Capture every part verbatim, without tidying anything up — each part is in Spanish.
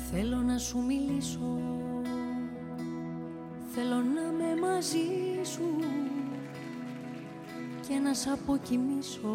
Θέλω να σου μιλήσω, θέλω να είμαι μαζί σου και να σ' αποκοιμήσω,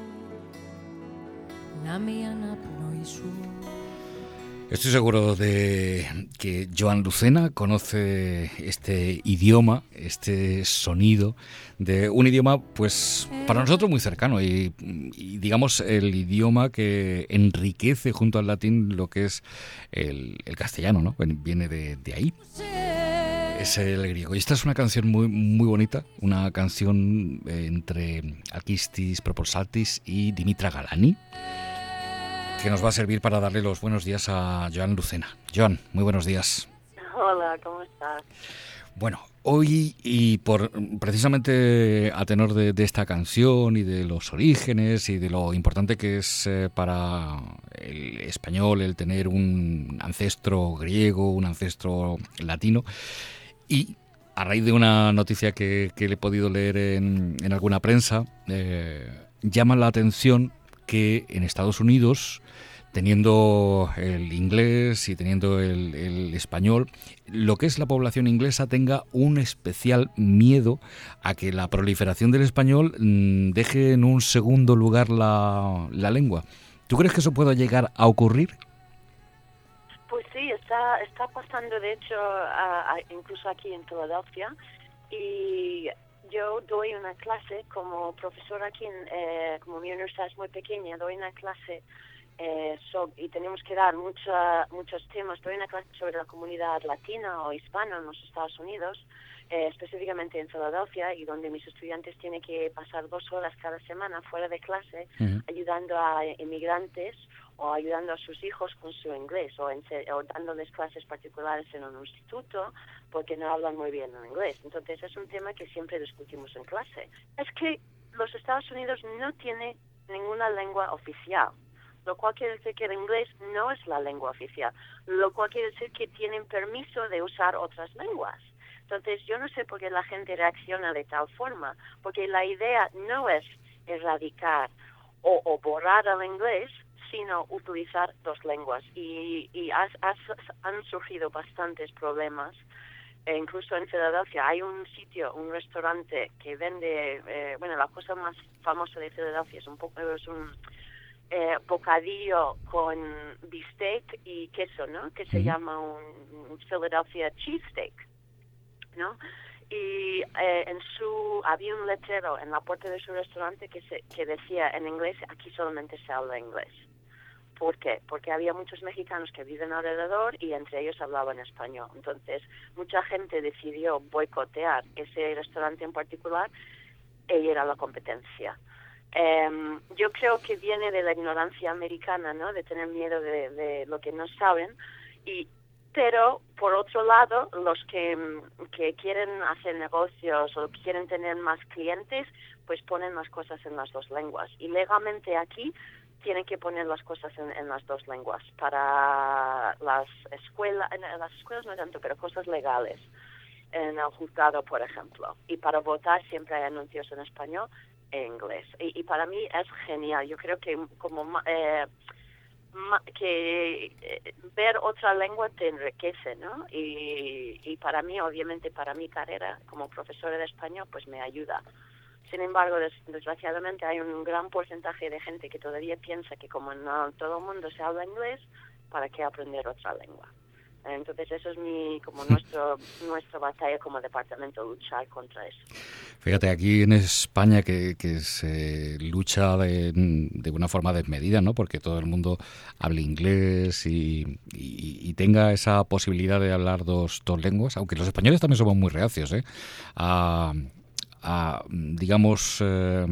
να με η αναπνοή σου. Estoy seguro de que Joan Lucena conoce este idioma, este sonido de un idioma, pues para nosotros muy cercano y, y digamos el idioma que enriquece junto al latín lo que es el, el castellano, ¿no? Viene de, de ahí. Es el griego. Y esta es una canción muy, muy bonita, una canción entre Alkistis Propolsaltis y Dimitra Galani, que nos va a servir para darle los buenos días a Joan Lucena. Joan, muy buenos días. Hola, ¿cómo estás? Bueno, hoy y por precisamente a tenor de, de esta canción y de los orígenes y de lo importante que es eh, para el español el tener un ancestro griego, un ancestro latino, y a raíz de una noticia que, que le he podido leer en, en alguna prensa, eh, llama la atención que en Estados Unidos, teniendo el inglés y teniendo el, el español, lo que es la población inglesa tenga un especial miedo a que la proliferación del español mmm, deje en un segundo lugar la, la lengua. ¿Tú crees que eso pueda llegar a ocurrir? Pues sí, está, está pasando de hecho a, a, incluso aquí en Filadelfia, y yo doy una clase como profesora aquí, en, eh, como mi universidad es muy pequeña, doy una clase eh, so, y tenemos que dar mucha, muchos temas. Doy una clase sobre la comunidad latina o hispana en los Estados Unidos, eh, específicamente en Filadelfia, y donde mis estudiantes tienen que pasar dos horas cada semana fuera de clase, uh-huh. ayudando a inmigrantes o ayudando a sus hijos con su inglés, o, en, o dándoles clases particulares en un instituto porque no hablan muy bien en inglés. Entonces es un tema que siempre discutimos en clase. Es que los Estados Unidos no tienen ninguna lengua oficial, lo cual quiere decir que el inglés no es la lengua oficial, lo cual quiere decir que tienen permiso de usar otras lenguas. Entonces yo no sé por qué la gente reacciona de tal forma, porque la idea no es erradicar o, o borrar el inglés, sino utilizar dos lenguas. Y, y has, has, han surgido bastantes problemas. E incluso en Filadelfia hay un sitio, un restaurante que vende, eh, bueno, la cosa más famosa de Filadelfia es un poco, es un eh, bocadillo con bistec y queso, ¿no? Que se mm. llama un, un Philadelphia cheesesteak, ¿no? Y eh, en su había un letrero en la puerta de su restaurante que se que decía en inglés: aquí solamente se habla inglés. ¿Por qué? Porque había muchos mexicanos que viven alrededor y entre ellos hablaban español. Entonces, mucha gente decidió boicotear ese restaurante en particular e ir a la competencia. Um, yo creo que viene de la ignorancia americana, ¿no? De tener miedo de, de lo que no saben. Y pero, por otro lado, los que, que quieren hacer negocios o quieren tener más clientes, pues ponen las cosas en las dos lenguas. Y legalmente aquí tienen que poner las cosas en, en las dos lenguas para las escuelas, en las escuelas no tanto, pero cosas legales, en el juzgado, por ejemplo. Y para votar siempre hay anuncios en español e inglés. Y, y para mí es genial. Yo creo que como eh, ma, que eh, ver otra lengua te enriquece, ¿no? Y, y para mí, obviamente, para mi carrera como profesora de español, pues me ayuda. Sin embargo, des, desgraciadamente hay un gran porcentaje de gente que todavía piensa que como no todo el mundo se habla inglés, ¿para qué aprender otra lengua? Entonces eso es mi como nuestro nuestra batalla como departamento, luchar contra eso. Fíjate, aquí en España que, que se lucha de, de una forma desmedida, ¿no? Porque todo el mundo hable inglés y, y, y tenga esa posibilidad de hablar dos, dos lenguas, aunque los españoles también somos muy reacios, ¿eh? A, a digamos, eh,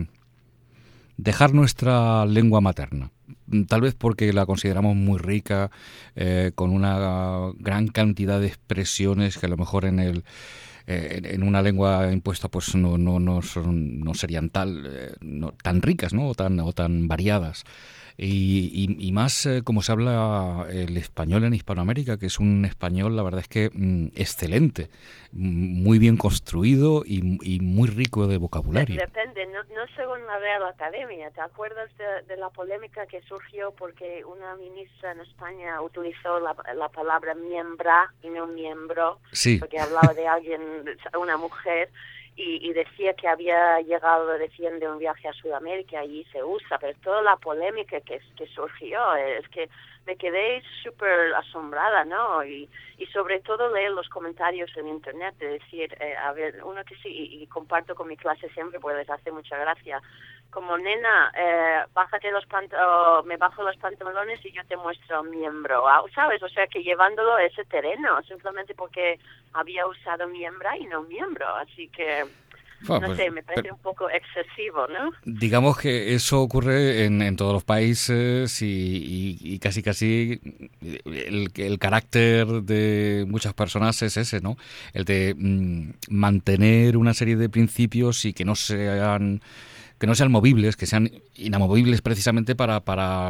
dejar nuestra lengua materna. Tal vez porque la consideramos muy rica, eh, con una gran cantidad de expresiones que a lo mejor en el eh, en una lengua impuesta pues no no no, son, no serían tal eh, no, tan ricas, ¿no? o tan o tan variadas. Y, y, y más eh, como se habla el español en Hispanoamérica, que es un español, la verdad es que mm, excelente, muy bien construido y, y muy rico de vocabulario. Depende, no, no según la Real Academia. ¿Te acuerdas de, de la polémica que surgió porque una ministra en España utilizó la, la palabra miembra y no miembro, sí. porque hablaba de alguien, una mujer, y, y decía que había llegado recién de un viaje a Sudamérica y se usa, pero toda la polémica que, que surgió es que me quedé súper asombrada, ¿no? Y, y sobre todo leer los comentarios en internet, de decir, eh, a ver, uno que sí, y, y comparto con mi clase siempre, pues les hace mucha gracia, como nena, eh, bájate los pant oh, me bajo los pantalones y yo te muestro miembro, ¿sabes? O sea, que llevándolo a ese terreno, simplemente porque había usado miembra y no miembro, así que... Bueno, no pues, sé, me parece pero, un poco excesivo, ¿no? Digamos que eso ocurre en, en todos los países y, y, y casi casi el, el carácter de muchas personas es ese, ¿no? El de mm, mantener una serie de principios y que no sean que no sean movibles, que sean inamovibles precisamente para, para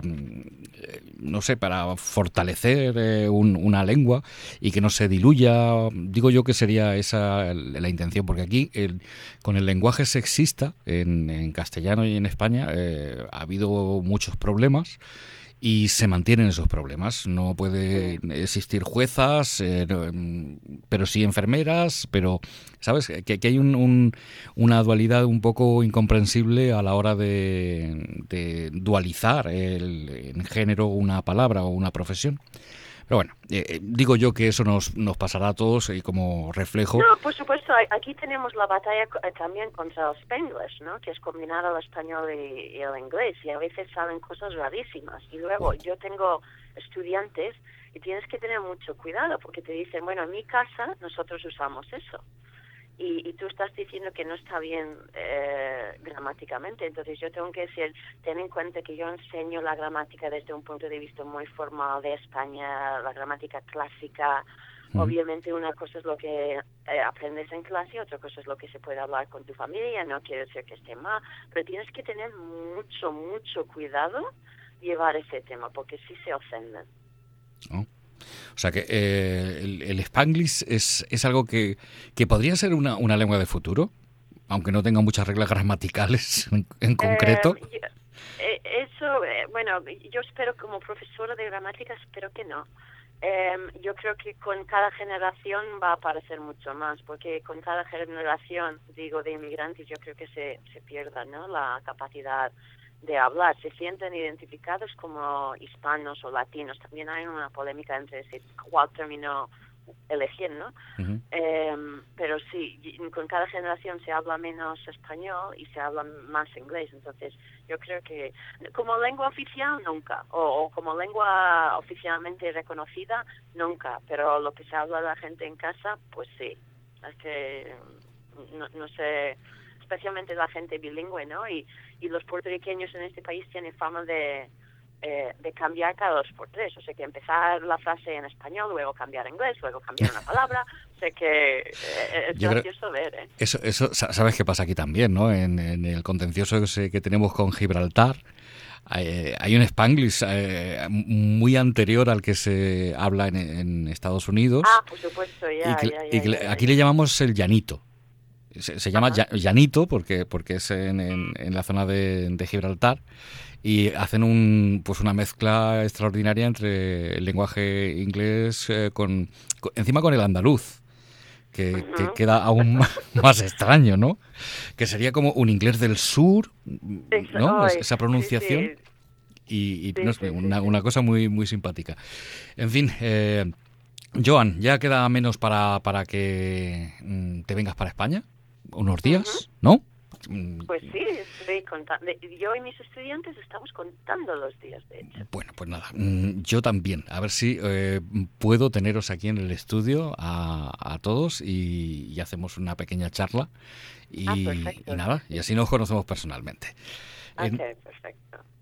no sé, para fortalecer eh, un, una lengua y que no se diluya. Digo yo que sería esa la intención, porque aquí el, con el lenguaje sexista en, en castellano y en España eh, ha habido muchos problemas. Y se mantienen esos problemas. No puede existir juezas, eh, pero sí enfermeras, pero, ¿sabes? Que, que hay un, un, una dualidad un poco incomprensible a la hora de, de dualizar el, en género una palabra o una profesión. Pero bueno, eh, digo yo que eso nos, nos pasará a todos y como reflejo... No, por supuesto, aquí tenemos la batalla también contra el Spanglish, ¿no? Que es combinar el español y, y el inglés, y a veces salen cosas rarísimas. Y luego yo tengo estudiantes y tienes que tener mucho cuidado porque te dicen, bueno, en mi casa nosotros usamos eso. Y, y tú estás diciendo que no está bien eh, gramáticamente, entonces yo tengo que decir, ten en cuenta que yo enseño la gramática desde un punto de vista muy formal de España, la gramática clásica. Mm. Obviamente una cosa es lo que eh, aprendes en clase, otra cosa es lo que se puede hablar con tu familia, no quiere decir que esté mal, pero tienes que tener mucho, mucho cuidado llevar ese tema, porque sí se ofenden. Oh. O sea que eh, el, el Spanglish es, es algo que, que podría ser una, una lengua del futuro, aunque no tenga muchas reglas gramaticales en, en concreto. Eh, yo, eh, eso, eh, bueno, yo espero como profesora de gramática, espero que no. Eh, yo creo que con cada generación va a aparecer mucho más, porque con cada generación, digo, de inmigrantes, yo creo que se, se pierda, ¿no? La capacidad de hablar, se sienten identificados como hispanos o latinos. También hay una polémica entre si cuál término elegir, ¿no? Uh-huh. Eh, pero sí, con cada generación se habla menos español y se habla más inglés. Entonces, yo creo que como lengua oficial nunca, o, o como lengua oficialmente reconocida nunca, pero lo que se habla la gente en casa, pues sí. Es que no, no sé, especialmente la gente bilingüe, ¿no? Y, y los puertorriqueños en este país tienen fama de, eh, de cambiar cada dos por tres. O sea, que empezar la frase en español, luego cambiar en inglés, luego cambiar una palabra. O sea, que eh, es Yo gracioso creo, ver, ¿eh? Eso, eso, ¿sabes qué pasa aquí también, no? En, en el contencioso que tenemos con Gibraltar, hay, hay un Spanglish eh, muy anterior al que se habla en, en Estados Unidos. Ah, por supuesto, ya, y que, ya, ya, y que ya, ya. Aquí le llamamos el llanito. Se, se llama Ajá. llanito porque porque es en, en, en la zona de, de Gibraltar y hacen un pues una mezcla extraordinaria entre el lenguaje inglés eh, con, con encima con el andaluz que, uh-huh. que queda aún más, más extraño, ¿no? Que sería como un inglés del sur, ¿no? Es, esa pronunciación sí, sí. y, y sí, no sé, sí, una, sí. una cosa muy muy simpática. En fin. Eh, Joan, ya queda menos para para que mm, te vengas para España. Unos días, uh-huh. ¿no? Pues sí, estoy contando. Yo y mis estudiantes estamos contando los días, de hecho. Bueno, pues nada, yo también. A ver si eh, puedo teneros aquí en el estudio a, a todos y, y hacemos una pequeña charla. Y, ah, perfecto. y nada, y así nos conocemos personalmente. Ok, en, perfecto.